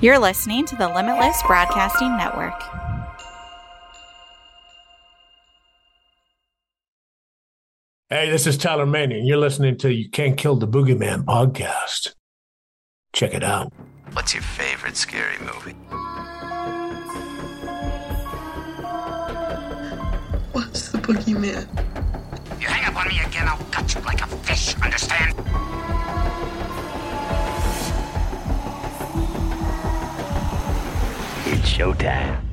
You're listening to the Limitless Broadcasting Network. Hey, this is Tyler Manning. You're listening to You Can't Kill the Boogeyman podcast. Check it out. What's your favorite scary movie? What's the boogeyman? You hang up on me again, I'll cut you like a fish, understand? It's showtime.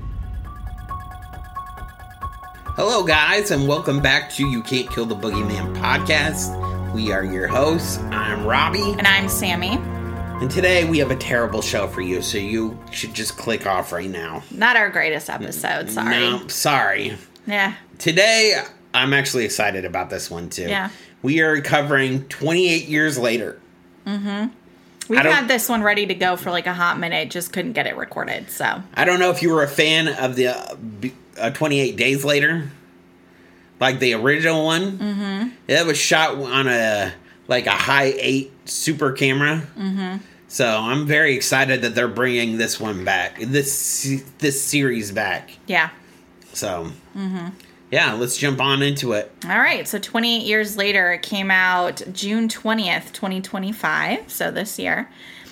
Hello, guys, and welcome back to You Can't Kill the Boogeyman podcast. We are your hosts. I'm Robbie. And I'm Sammy. And today we have a terrible show for you, so you should just click off right now. Not our greatest episode, sorry. No, sorry. Yeah. Today, I'm actually excited about this one, too. Yeah. We are covering 28 years later. Mm-hmm. We've had this one ready to go for like a hot minute, just couldn't get it recorded, so. I don't know if you were a fan of the 28 Days Later, like the original one. Mm-hmm. It was shot on a high 8 super camera. Mm-hmm. So I'm very excited that they're bringing this one back, this series back. Yeah. So, yeah, let's jump on into it. All right, so 28 years later, it came out June 20th, 2025, so this year.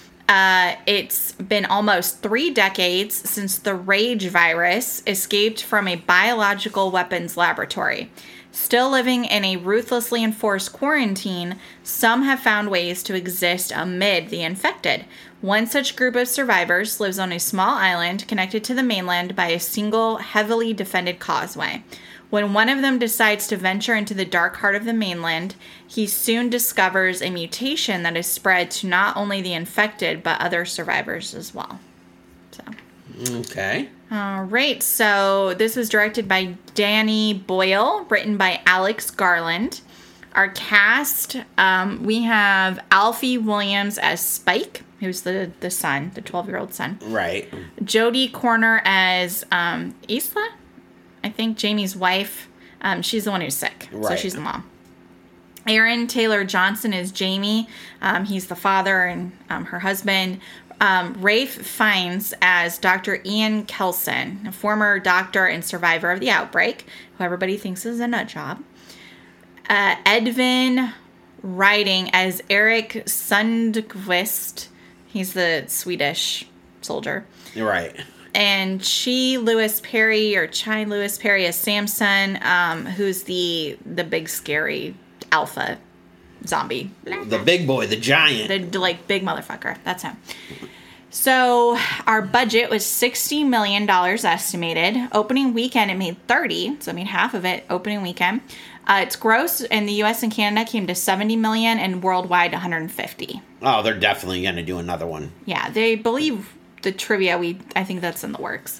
It's been almost 3 decades since the Rage virus escaped from a biological weapons laboratory. Still living in a ruthlessly enforced quarantine, some have found ways to exist amid the infected. One such group of survivors lives on a small island connected to the mainland by a single, heavily defended causeway. When one of them decides to venture into the dark heart of the mainland, he soon discovers a mutation that is spread to not only the infected, but other survivors as well. So. Okay. All right, so this was directed by Danny Boyle, written by Alex Garland. Our cast, we have Alfie Williams as Spike, who's the son, the 12-year-old son. Right. Jodie Corner as Isla, I think Jamie's wife. She's the one who's sick, so she's the mom. Aaron Taylor Johnson is Jamie. He's the father and her husband. Rafe Fiennes as Dr. Ian Kelson, a former doctor and survivor of the outbreak, who everybody thinks is a nut job. Edvin Riding as Eric Sundqvist. He's the Swedish soldier. Right. And Chai Lewis Perry as Samson, who's the big scary alpha zombie. The big boy, the giant. The big motherfucker. That's him. So our budget was $60 million estimated. Opening weekend, it made 30. So I mean half of it opening weekend. Its gross in the U.S. and Canada came to $70 million and worldwide 150. Oh, they're definitely going to do another one. Yeah, they believe the trivia. I think that's in the works.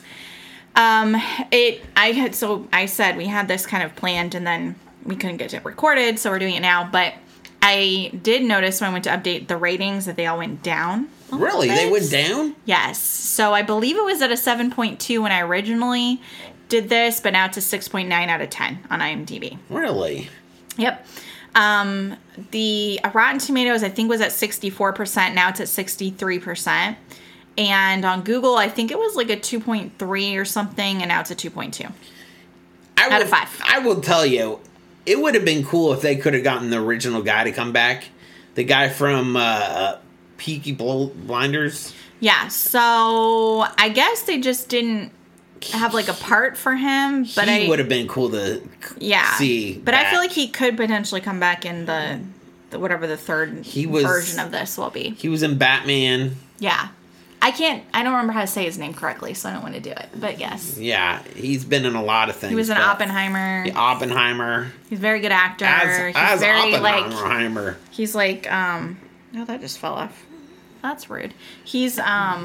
I said we had this kind of planned and then we couldn't get it recorded, so we're doing it now. But I did notice when I went to update the ratings that they all went down. Really? They went down? Yes. So I believe it was at a 7.2 when I originally did this, but now it's a 6.9 out of 10 on IMDb. Really? Yep. The Rotten Tomatoes, I think, was at 64%. Now it's at 63%. And on Google, I think it was like a 2.3 or something, and now it's a 2.2 out of 5. I will tell you, it would have been cool if they could have gotten the original guy to come back. The guy from Peaky Blinders. Yeah, so I guess they just didn't have like a part for him. But he would have been cool to see. But I feel like he could potentially come back in the whatever the third version of this will be. He was in Batman. Yeah. I don't remember how to say his name correctly, so I don't want to do it. But yes. Yeah, he's been in a lot of things. He was in Oppenheimer. Yeah, Oppenheimer. He's a very good actor. As very Oppenheimer. He's like, oh, that just fell off. That's rude. He's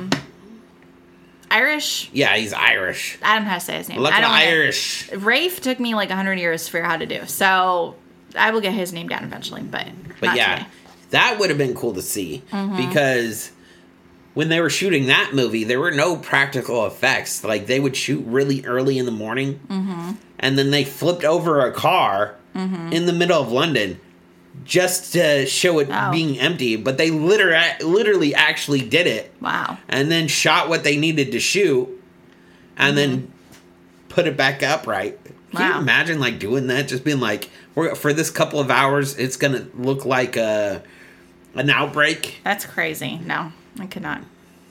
Irish. Yeah, he's Irish. I don't know how to say his name. Look at Irish. Rafe took me like 100 years to figure out how to do. So I will get his name down eventually, but not yeah, today. That would have been cool to see because when they were shooting that movie, there were no practical effects. Like, they would shoot really early in the morning, and then they flipped over a car in the middle of London. just to show it being empty, but they literally actually did it. Wow. And then shot what they needed to shoot, and then put it back upright. Can you imagine like doing that? Just being like, for this couple of hours, it's gonna look like an outbreak. That's crazy. No, I could not.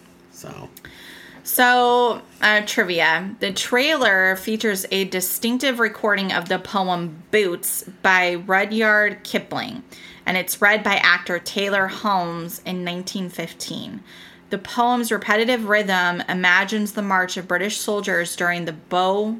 So, trivia. The trailer features a distinctive recording of the poem Boots by Rudyard Kipling, and it's read by actor Taylor Holmes in 1915. The poem's repetitive rhythm imagines the march of British soldiers during the Boer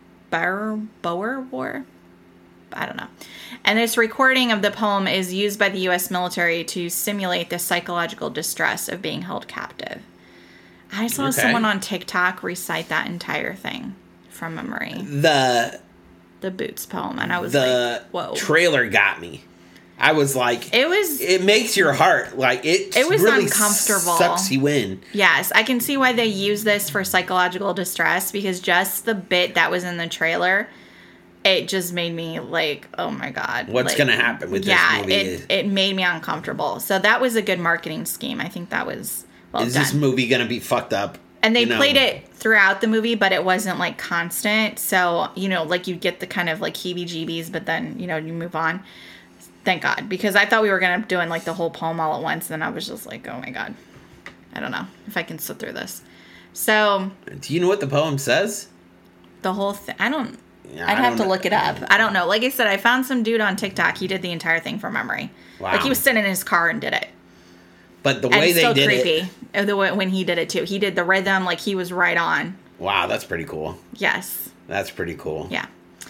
War? I don't know. And this recording of the poem is used by the U.S. military to simulate the psychological distress of being held captive. I saw someone on TikTok recite that entire thing from memory. The Boots poem, and I was like, whoa. The trailer got me. I was like, it makes your heart, like, it was really uncomfortable. Sucks you in. Yes, I can see why they use this for psychological distress, because just the bit that was in the trailer, it just made me like, oh my God. What's going to happen with this movie? It made me uncomfortable. So that was a good marketing scheme. I think that was well Is done. this movie going to be fucked up? And they played it throughout the movie, but it wasn't like constant. So, like you get the kind of like heebie-jeebies, but then, you move on. Thank God. Because I thought we were going to doing like the whole poem all at once. And I was just like, oh my God. I don't know if I can sit through this. So. Do you know what the poem says? The whole thing. I'd have to look it up. I don't know. Like I said, I found some dude on TikTok. He did the entire thing from memory. Wow. Like he was sitting in his car and did it. But the way they did creepy. The way when he did it too. He did the rhythm like he was right on. Wow, that's pretty cool. Yes. That's pretty cool. Yeah.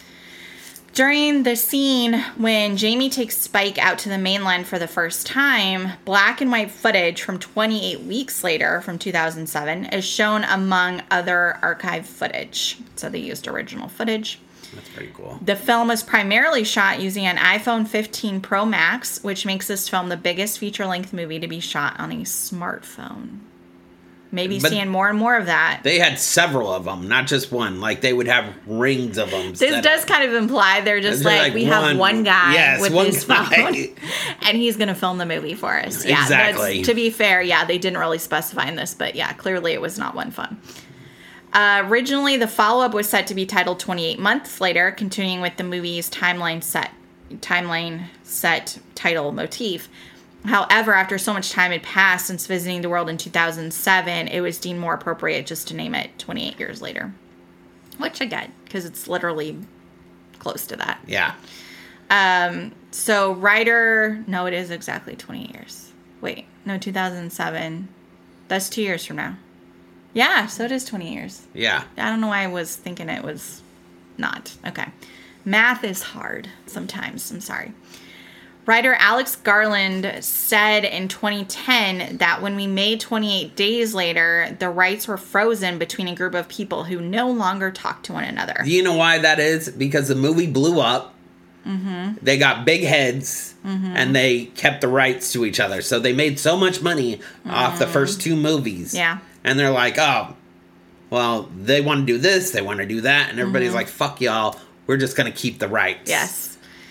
During the scene when Jamie takes Spike out to the mainland for the first time, black and white footage from 28 weeks later from 2007 is shown among other archive footage. So they used original footage. That's pretty cool. The film was primarily shot using an iPhone 15 Pro Max, which makes this film the biggest feature-length movie to be shot on a smartphone. Maybe seeing more and more of that. They had several of them, not just one. Like, they would have rings of them. This does kind of imply they're just like we have one guy with his phone, and he's going to film the movie for us. Yeah, exactly. To be fair, they didn't really specify in this, but clearly it was not one phone. Originally, the follow-up was set to be titled 28 Months Later, continuing with the movie's timeline set title motif. However, after so much time had passed since visiting the world in 2007, it was deemed more appropriate just to name it 28 Years Later. Which I get, because it's literally close to that. Yeah. So, writer... No, it is exactly 20 years. Wait, no, 2007. That's 2 years from now. Yeah, so it is 20 years. Yeah. I don't know why I was thinking it was not. Okay. Math is hard sometimes. I'm sorry. Writer Alex Garland said in 2010 that when we made 28 Days Later, the rights were frozen between a group of people who no longer talk to one another. Do you know why that is? Because the movie blew up. Mm-hmm. They got big heads, and they kept the rights to each other. So they made so much money off the first two movies. Yeah. And they're like, oh, well, they want to do this, they want to do that. And everybody's like, fuck y'all. We're just going to keep the rights. Yes.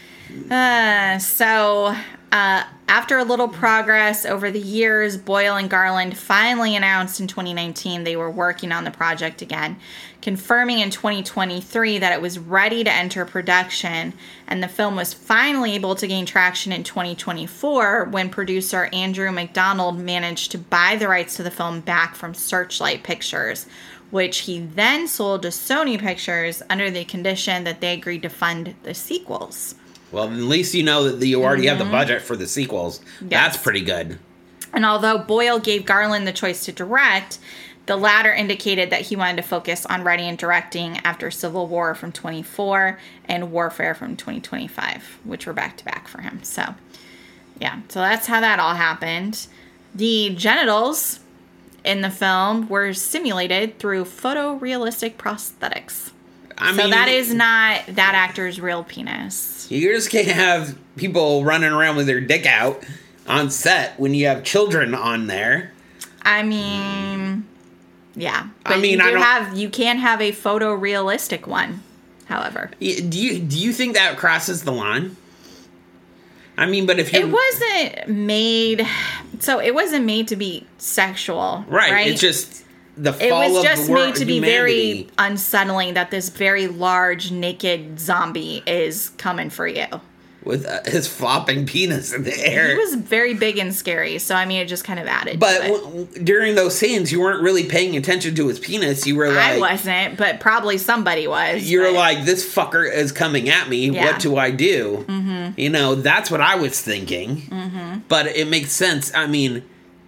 After a little progress over the years, Boyle and Garland finally announced in 2019 they were working on the project again, confirming in 2023 that it was ready to enter production, and the film was finally able to gain traction in 2024 when producer Andrew McDonald managed to buy the rights to the film back from Searchlight Pictures, which he then sold to Sony Pictures under the condition that they agreed to fund the sequels. Well, at least you know that you already have the budget for the sequels. Yes. That's pretty good. And although Boyle gave Garland the choice to direct, the latter indicated that he wanted to focus on writing and directing after Civil War from 24 and Warfare from 2025, which were back-to-back for him. So, yeah. So that's how that all happened. The genitals in the film were simulated through photorealistic prosthetics. I mean, that is not that actor's real penis. You just can't have people running around with their dick out on set when you have children on there. I mean, yeah. But you can have a photorealistic one, however. Do you think that crosses the line? I mean, but if you... It wasn't made to be sexual. Right. It's just the fall it was of just the world, made to be humanity. very unsettling that this very large, naked zombie is coming for you. With his flopping penis in the air. He was very big and scary, so I mean, it just kind of added But to it. During those scenes, you weren't really paying attention to his penis. You were like... I wasn't, but probably somebody was. You were but- like, this fucker is coming at me. Yeah. What do I do? Mm-hmm. You know, that's what I was thinking. Mm-hmm. But it makes sense. I mean,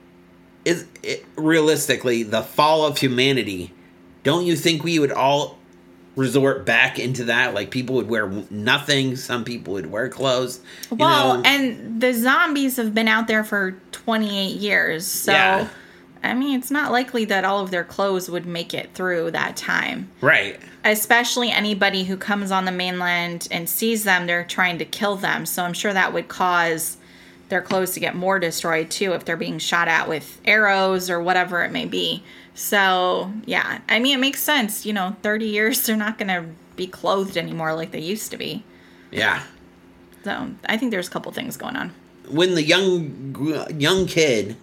realistically, the fall of humanity, don't you think we would all resort back into that? Like, people would wear nothing. Some people would wear clothes. Well, and the zombies have been out there for 28 years. So, Yeah. I mean, it's not likely that all of their clothes would make it through that time. Right. Especially anybody who comes on the mainland and sees them, they're trying to kill them. So I'm sure that would cause their clothes to get more destroyed too if they're being shot at with arrows or whatever it may be. So, yeah. I mean, it makes sense. 30 years, they're not going to be clothed anymore like they used to be. Yeah. So I think there's a couple things going on. When the young kid,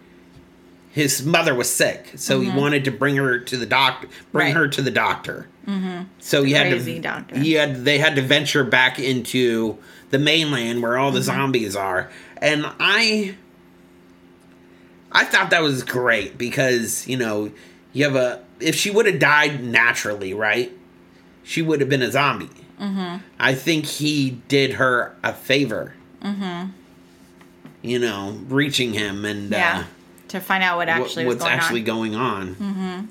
his mother was sick, so he wanted to bring her to the doctor. Right. Her to the doctor. Mm-hmm. So he Crazy had to. doctor. They had to venture back into the mainland where all the zombies are, and I thought that was great because you have if she would have died naturally, right? She would have been a zombie. Mm-hmm. I think he did her a favor. Mm-hmm. Reaching him and to find out what actually was what's going actually on. going on. Mm-hmm.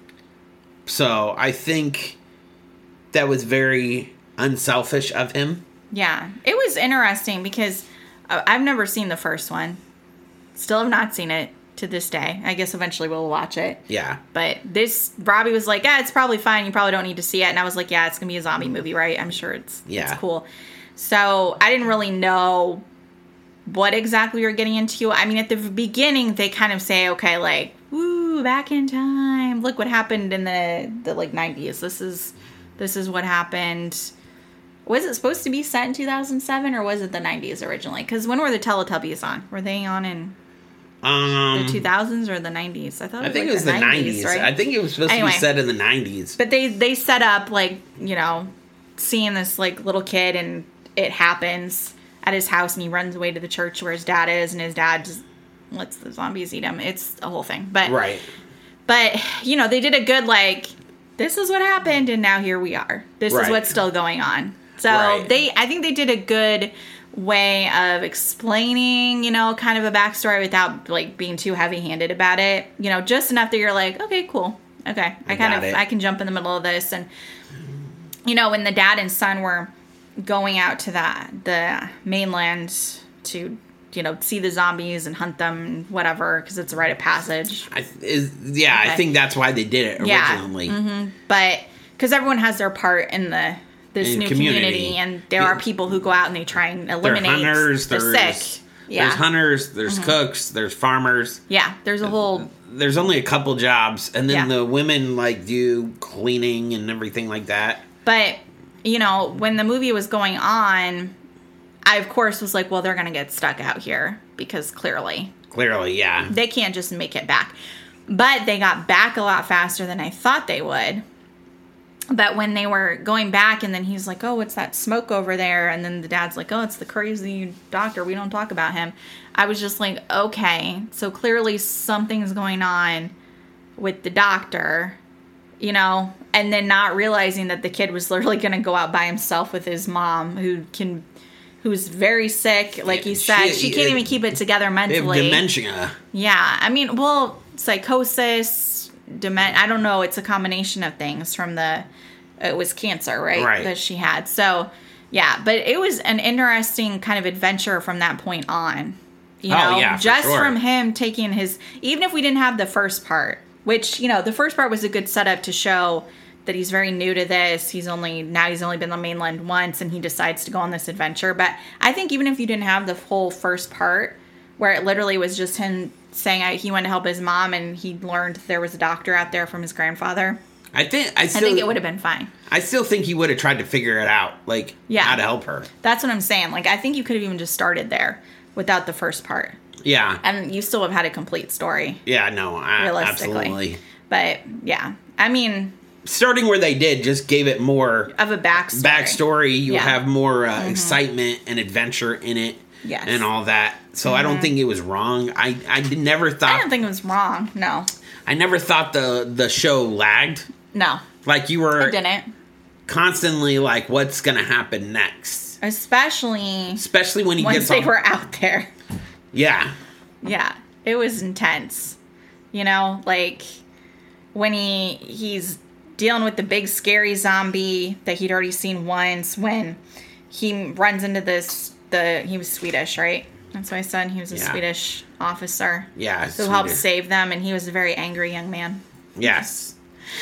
So I think that was very unselfish of him. Yeah, it was interesting because I've never seen the first one. Still have not seen it to this day. I guess eventually we'll watch it. Yeah. But Robbie was like, it's probably fine. You probably don't need to see it. And I was like, yeah, it's going to be a zombie movie, right? I'm sure it's cool. So I didn't really know what exactly we were getting into. I mean, at the beginning, they kind of say, okay, like, woo, back in time. Look what happened in the like 90s. This is what happened. Was it supposed to be set in 2007 or was it the 90s originally? Because when were the Teletubbies on? Were they on in the 2000s or the 90s? I think it was the 90s. Right? I think it was supposed to be set in the 90s. But they set up like, seeing this like little kid and it happens at his house and he runs away to the church where his dad is and his dad just lets the zombies eat him. It's a whole thing. But right. But, they did a good like, this is what happened and now here we are. This is what's still going on. So I think they did a good way of explaining, kind of a backstory without like being too heavy-handed about it. Just enough that you're like, okay, cool. Okay. I can jump in the middle of this. And, when the dad and son were going out to the mainland to, see the zombies and hunt them and whatever, because it's a rite of passage. I think that's why they did it originally. Yeah. Mm-hmm. But because everyone has their part in this new community, and there are people who go out and they try and eliminate the sick. Yeah. There's hunters, there's cooks, there's farmers. Yeah, there's a whole... There's only a couple jobs, and then the women, like, do cleaning and everything like that. But, when the movie was going on, I, of course, was like, well, they're going to get stuck out here, because clearly, yeah. They can't just make it back. But they got back a lot faster than I thought they would. But when they were going back, and then he's like, oh, what's that smoke over there? And then the dad's like, oh, it's the crazy doctor. We don't talk about him. I was just like, okay. So clearly something's going on with the doctor, and then not realizing that the kid was literally going to go out by himself with his mom, who's very sick. Like you said, she can't even keep it together mentally. Dementia. Yeah. I mean, well, psychosis, I don't know. It's a combination of things from it was cancer, right? That she had. So, yeah. But it was an interesting kind of adventure from that point on. Just from him taking even if we didn't have the first part, which, the first part was a good setup to show that he's very new to this. He's only been on the mainland once and he decides to go on this adventure. But I think even if you didn't have the whole first part where it literally was just him saying he went to help his mom and he learned there was a doctor out there from his grandfather. I think it would have been fine. I still think he would have tried to figure it out, like how to help her. That's what I'm saying. Like, I think you could have even just started there without the first part. Yeah. And you still have had a complete story. Yeah, no, realistically. absolutely. But, yeah. I mean... Starting where they did just gave it more... Of a backstory. You have more excitement and adventure in it. Yes. And all that. So I don't think it was wrong. I never thought... I don't think it was wrong. No. I never thought the show lagged. No. Like, you were... It didn't. Constantly, like, what's going to happen next? Especially when he once they were out there. Yeah. Yeah. It was intense. You know, like, when he's dealing with the big scary zombie that he'd already seen once, when he runs into he was Swedish, right? That's what I said. He was a Swedish officer. Yeah. Who helped save them, and he was a very angry young man. Yes.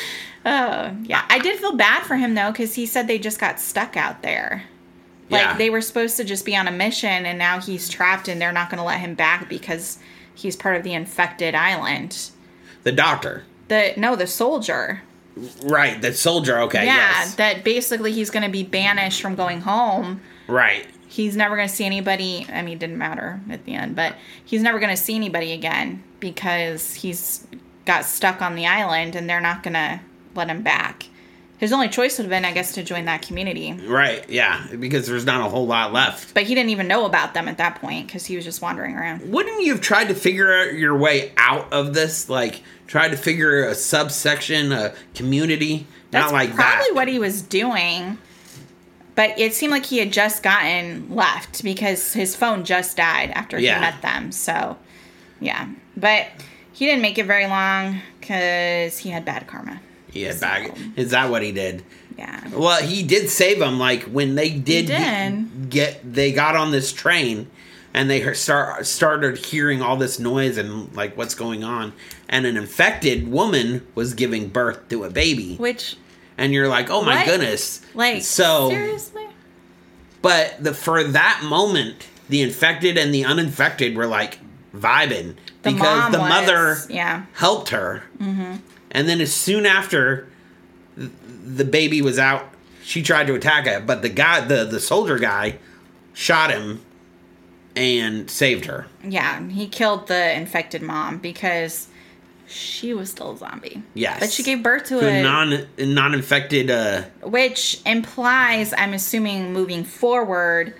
Yeah. I did feel bad for him, though, because he said they just got stuck out there. Like, they were supposed to just be on a mission, and now he's trapped, and they're not going to let him back because he's part of the infected island. The doctor. The soldier. Right, the soldier, okay, yes. That basically he's going to be banished from going home. Right. He's never going to see anybody. I mean, it didn't matter at the end, but he's never going to see anybody again because he's got stuck on the island, and they're not going to let him back. His only choice would have been, I guess, to join that community. Right, yeah, because there's not a whole lot left. But he didn't even know about them at that point because he was just wandering around. Wouldn't you have tried to figure out your way out of this? Like, try to figure a subsection, a community? That's not like probably what he was doing. But it seemed like he had just gotten left because his phone just died after he met them. So, yeah. But he didn't make it very long because he had bad karma. Yeah, is that what he did? Yeah. Well, he did save them. Like, when they they got on this train, and they started hearing all this noise and, like, what's going on. And an infected woman was giving birth to a baby. And you're like, oh my goodness. Like, seriously? But for that moment, the infected and the uninfected were, like, vibing. Because the mother helped her. Mm-hmm. And then as soon after the baby was out, she tried to attack it. But the guy, the soldier guy, shot him and saved her. Yeah, he killed the infected mom because she was still a zombie. Yes. But she gave birth to a non-infected... which implies, I'm assuming moving forward,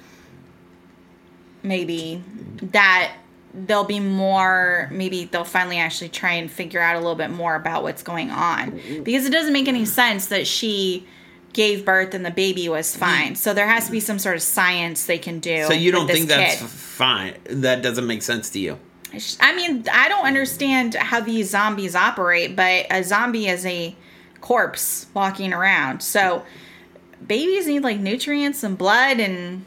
maybe, that... there'll be more, maybe they'll finally actually try and figure out a little bit more about what's going on. Because it doesn't make any sense that she gave birth and the baby was fine. So there has to be some sort of science they can do. So you don't think that's fine? That doesn't make sense to you? I mean, I don't understand how these zombies operate, but a zombie is a corpse walking around. So babies need, like, nutrients and blood and...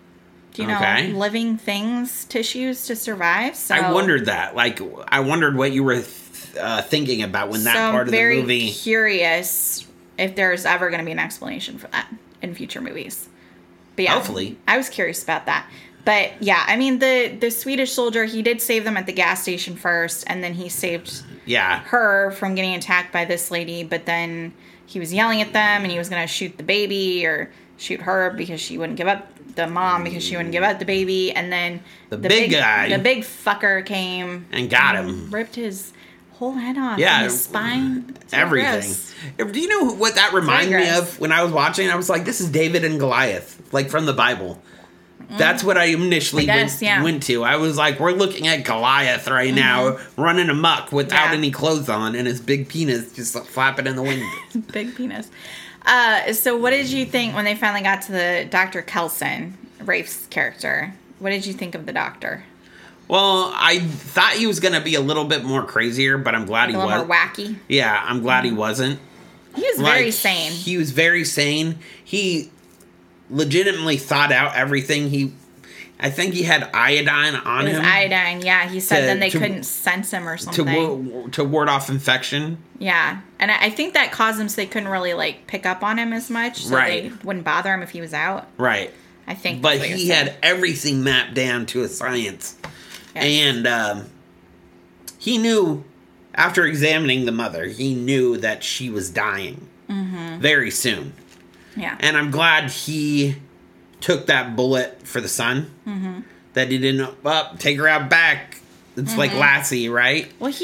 living things, tissues to survive. So I wondered that. Like, I wondered what you were thinking about when that part of the movie. I'm very curious if there's ever going to be an explanation for that in future movies. But yeah, hopefully. I was curious about that. But yeah, I mean, the Swedish soldier, he did save them at the gas station first, and then he saved her from getting attacked by this lady. But then he was yelling at them, and he was going to shoot the baby or shoot her because she wouldn't give up. The mom because she wouldn't give up the baby, and then the big guy, the big fucker came and got him, ripped his whole head off, his spine, everything. Do you know what that reminded me of? When I was watching, I was like, "This is David and Goliath, like from the Bible." That's what I initially went to. I was like, "We're looking at Goliath right now, running amok without any clothes on, and his big penis just flapping in the wind." Big penis. So what did you think when they finally got to the Dr. Kelson, Rafe's character? What did you think of the doctor? Well, I thought he was going to be a little bit more crazier, but I'm glad he was. A little more wacky? Yeah, I'm glad he wasn't. He was very sane. He was very sane. He legitimately thought out everything. I think he had iodine on him. Iodine, yeah. He said then they couldn't sense him or something. To ward off infection. Yeah. And I think that caused them so they couldn't really, like, pick up on him as much. So they wouldn't bother him if he was out. Right. I think but he had everything mapped down to a science. Yes. And he knew after examining the mother, he knew that she was dying very soon. Yeah. And I'm glad he took that bullet for the son. That he didn't take her out back. It's like Lassie, right? Well,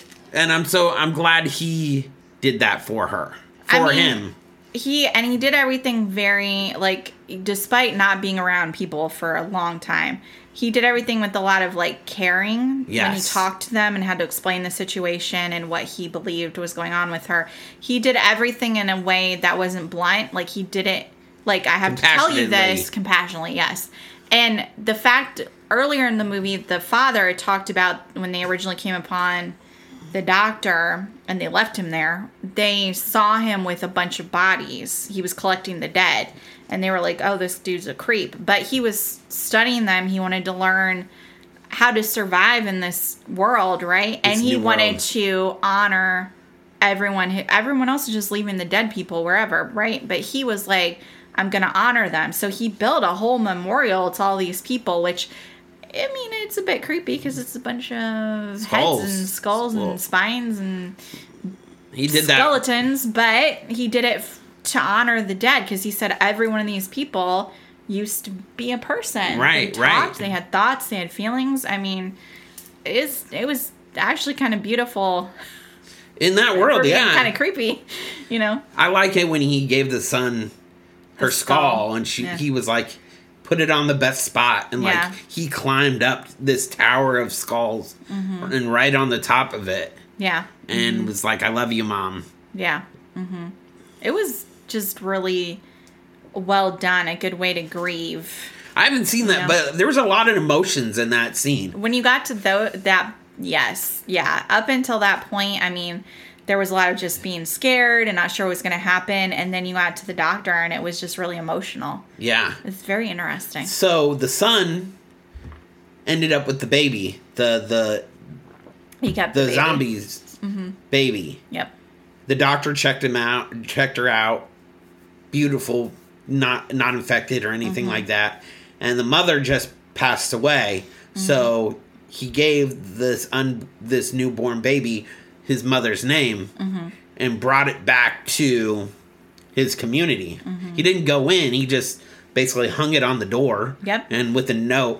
I'm glad he did that for her. Him. He did everything very, like, despite not being around people for a long time, he did everything with a lot of, like, caring. Yes. When he talked to them and had to explain the situation and what he believed was going on with her. He did everything in a way that wasn't blunt. Like, he did it, like, I have to tell you this compassionately, yes. And the fact, earlier in the movie, the father talked about when they originally came upon the doctor and they left him there, they saw him with a bunch of bodies. He was collecting the dead. And they were like, oh, this dude's a creep. But he was studying them. He wanted to learn how to survive in this world, right? And he wanted to honor everyone. Everyone else is just leaving the dead people wherever, right? But he was like, I'm going to honor them. So he built a whole memorial to all these people, which, I mean, it's a bit creepy because it's a bunch of heads and skulls and spines and he did skeletons. But he did it to honor the dead because he said every one of these people used to be a person. Right, they talked, they had thoughts, they had feelings. I mean, it was actually kind of beautiful. In that world, yeah. Kind of creepy, you know? I like it when he gave the son her skull and he was like, put it on the best spot. And like, he climbed up this tower of skulls and right on the top of it. Yeah. And was like, I love you, Mom. Yeah. It was just really well done. A good way to grieve. I haven't seen that, but there was a lot of emotions in that scene. When you got to that, yes. Yeah. Up until that point, I mean, there was a lot of just being scared and not sure what was going to happen. And then you got to the doctor and it was just really emotional. Yeah. It's very interesting. So the son ended up with the baby. He kept the zombies baby. Yep. The doctor checked her out. Beautiful, not infected or anything like that. And the mother just passed away. So he gave this newborn baby his mother's name and brought it back to his community. He didn't go in. He just basically hung it on the door. Yep. And with a note.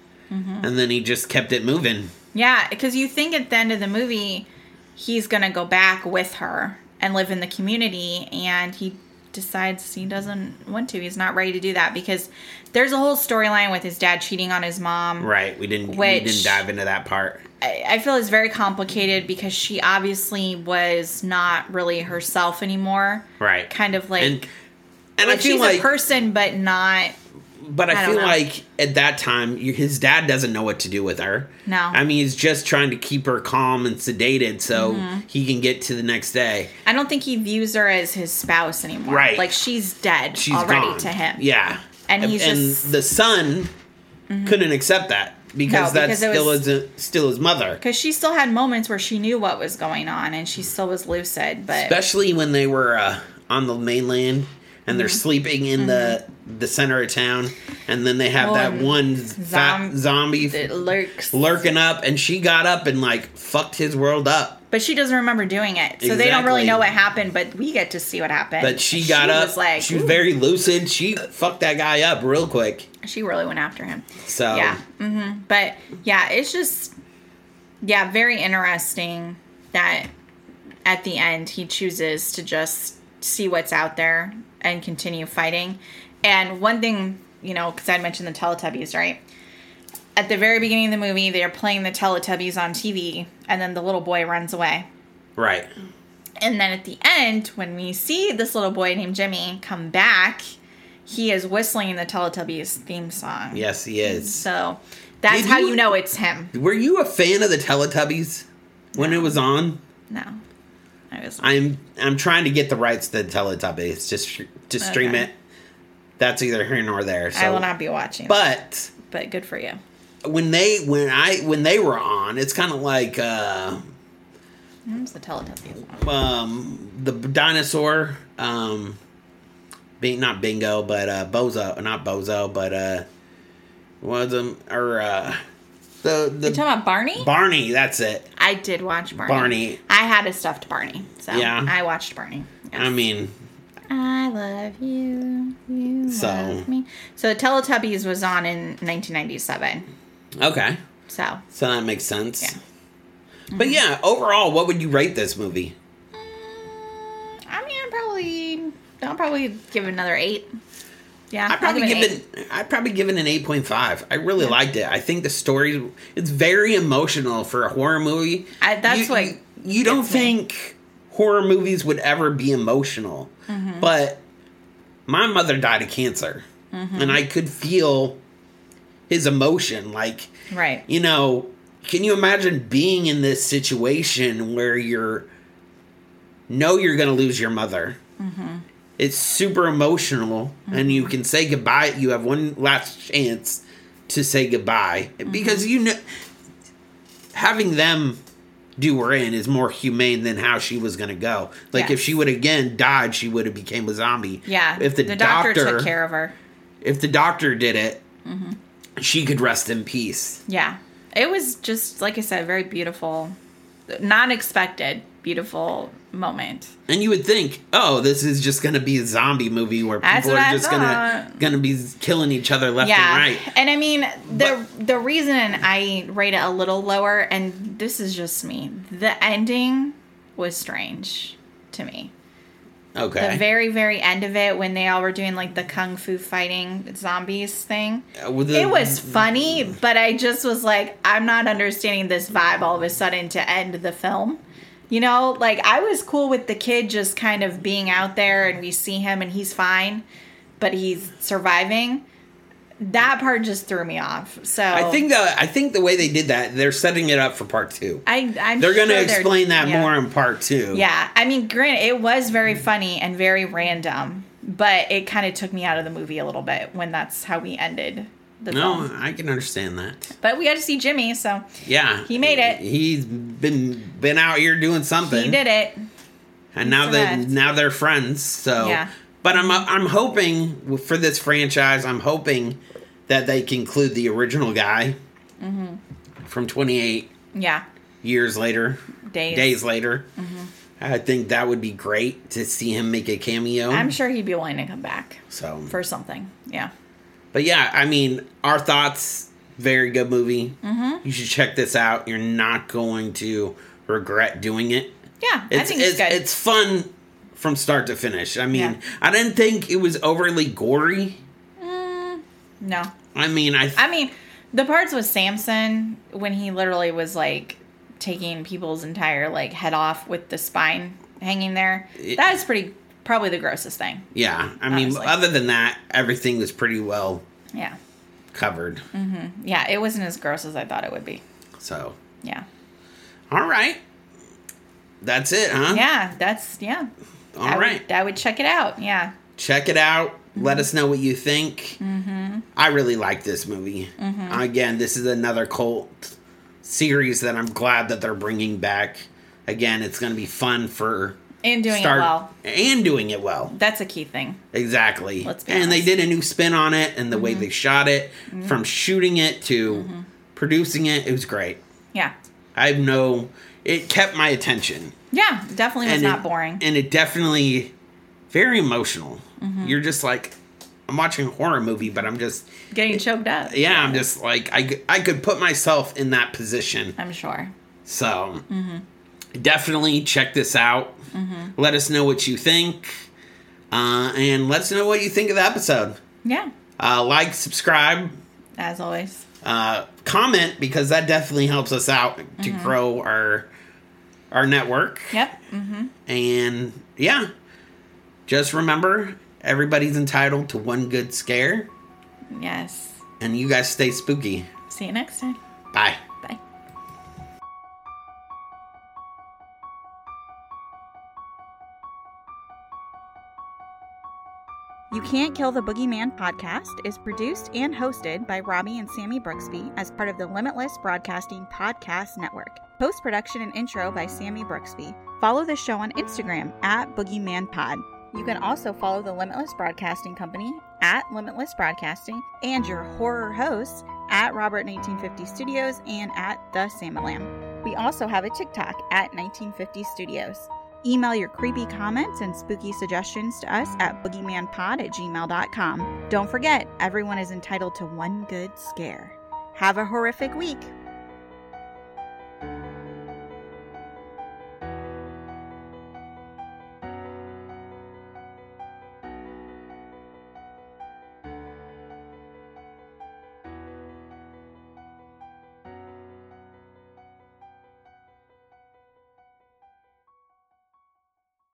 And then he just kept it moving. Yeah, because you think at the end of the movie, he's going to go back with her and live in the community. And he decides he doesn't want to. He's not ready to do that because there's a whole storyline with his dad cheating on his mom. Right. We didn't dive into that part. I feel it's very complicated because she obviously was not really herself anymore. Right. Kind of like, and like I feel she's like a person, but not. But I feel like at that time, his dad doesn't know what to do with her. No. I mean, he's just trying to keep her calm and sedated so he can get to the next day. I don't think he views her as his spouse anymore. Right. Like, she's dead She's already gone. to him. Yeah. And he's and the son couldn't accept that because that's still his mother. Because she still had moments where she knew what was going on and she still was lucid. But especially when they were on the mainland and they're sleeping in the center of town, and then they have that one fat zombie that lurking up, and she got up and like fucked his world up. But she doesn't remember doing it, so they don't really know what happened. But we get to see what happened. But she got up. She was very lucid. She fucked that guy up real quick. She really went after him. So yeah, but yeah, it's just very interesting that at the end he chooses to just see what's out there and continue fighting. And one thing, because I mentioned the Teletubbies, right? At the very beginning of the movie, they're playing the Teletubbies on TV, and then the little boy runs away. Right. And then at the end, when we see this little boy named Jimmy come back, he is whistling the Teletubbies theme song. Yes, he is. So that's how you know it's him. Were you a fan of the Teletubbies when it was on? No. I'm trying to get the rights to the Teletubbies to stream it. That's either here nor there. So. I will not be watching. But good for you. When they were on, it's kind of like what's the Teletubbies? The dinosaur, not Bingo, but Bozo, not Bozo, but The You talking about Barney? Barney, that's it. I did watch Barney. Barney. I had a stuffed Barney, so Yeah. I watched Barney. Yes. I mean, I love you. You So- love me. So Teletubbies was on in 1997. okay. So So that makes sense. Yeah. But yeah, overall, what would you rate this movie? I mean, I'll probably give it another 8. Yeah, I'd probably I'll give it it. I'd probably give it an 8.5. I really liked it. I think the story, it's very emotional for a horror movie. That's what you don't gets me. think horror movies would ever be emotional, but my mother died of cancer, and I could feel his emotion. Like, Right. you know, can you imagine being in this situation where you're going to lose your mother? It's super emotional, and you can say goodbye. You have one last chance to say goodbye because you know having them do her in is more humane than how she was going to go. Like if Yes. she would again died, she would have became a zombie. Yeah. If the doctor took care of her. if the doctor did it, she could rest in peace. Yeah. It was just, like I said, very beautiful, non-expected, beautiful moment. And you would think, oh, this is just going to be a zombie movie where That's people what are I just thought. gonna be killing each other left Yeah. and right. And I mean, the reason I rate it a little lower, and this is just me, the ending was strange to me. Okay. The very, very end of it, when they all were doing like the kung fu fighting zombies thing, With the- it was funny, but I just was like, I'm not understanding this vibe all of a sudden to end the film. You know, like I was cool with the kid just kind of being out there and we see him and he's fine, but he's surviving. That part just threw me off. So I think the way they did that, they're setting it up for part 2. I'm They're going to sure explain that yeah. more in part 2. Yeah, I mean, granted, it was very funny and very random, but it kind of took me out of the movie a little bit when that's how we ended the No, film. I can understand that. But we got to see Jimmy, so Yeah. He made it. He's been out here doing something. he did it. And now survived. now they're friends. So Yeah. But I'm hoping for this franchise, I'm hoping that they can include the original guy from 28 Yeah, years later. days. Later. I think that would be great to see him make a cameo. I'm sure he'd be willing to come back so for something. Yeah. But yeah, I mean, our thoughts, very good movie. You should check this out. You're not going to regret doing it. Yeah, I think it's good. It's fun from start to finish. I mean, Yeah. I didn't think it was overly gory. No. I mean, I mean, the parts with Samson when he literally was like taking people's entire like head off with the spine hanging there. That is probably the grossest thing. yeah. I mean, Honestly. other than that, everything was pretty well Yeah. covered. Yeah, it wasn't as gross as I thought it would be. So, Yeah. all right. That's it, huh? Yeah, that's All right. I would check it out. Yeah. Check it out. Let us know what you think. I really like this movie. Again, this is another cult series that I'm glad that they're bringing back. Again, it's going to be fun for And doing it well. And doing it well. That's a key thing. Exactly. Let's be and they honest. did a new spin on it, and the way they shot it, from shooting it to producing it, it was great. Yeah. It kept my attention. Yeah, definitely was And not it- boring. And it definitely, very emotional. You're just like, I'm watching a horror movie, but I'm just, Getting choked up. yeah, I'm just like, I could put myself in that position. I'm sure. So, definitely check this out. Let us know what you think. And let us know what you think of the episode. Yeah. Like, subscribe, As always. comment, because that definitely helps us out to grow our network. Yep. And yeah, just remember, everybody's entitled to one good scare. Yes. And you guys stay spooky. See you next time. Bye. Bye. You Can't Kill the Boogeyman podcast is produced and hosted by Robbie and Sammy Brooksby as part of the Limitless Broadcasting Podcast Network. Post-production and intro by Sammy Brooksby. Follow the show on Instagram at BoogeymanPod. You can also follow the Limitless Broadcasting Company at Limitless Broadcasting and your horror hosts at Robert1950 Studios, and at The Samalam. We also have a TikTok at 1950 Studios. Email your creepy comments and spooky suggestions to us at boogeymanpod@gmail.com. Don't forget, everyone is entitled to one good scare. Have a horrific week.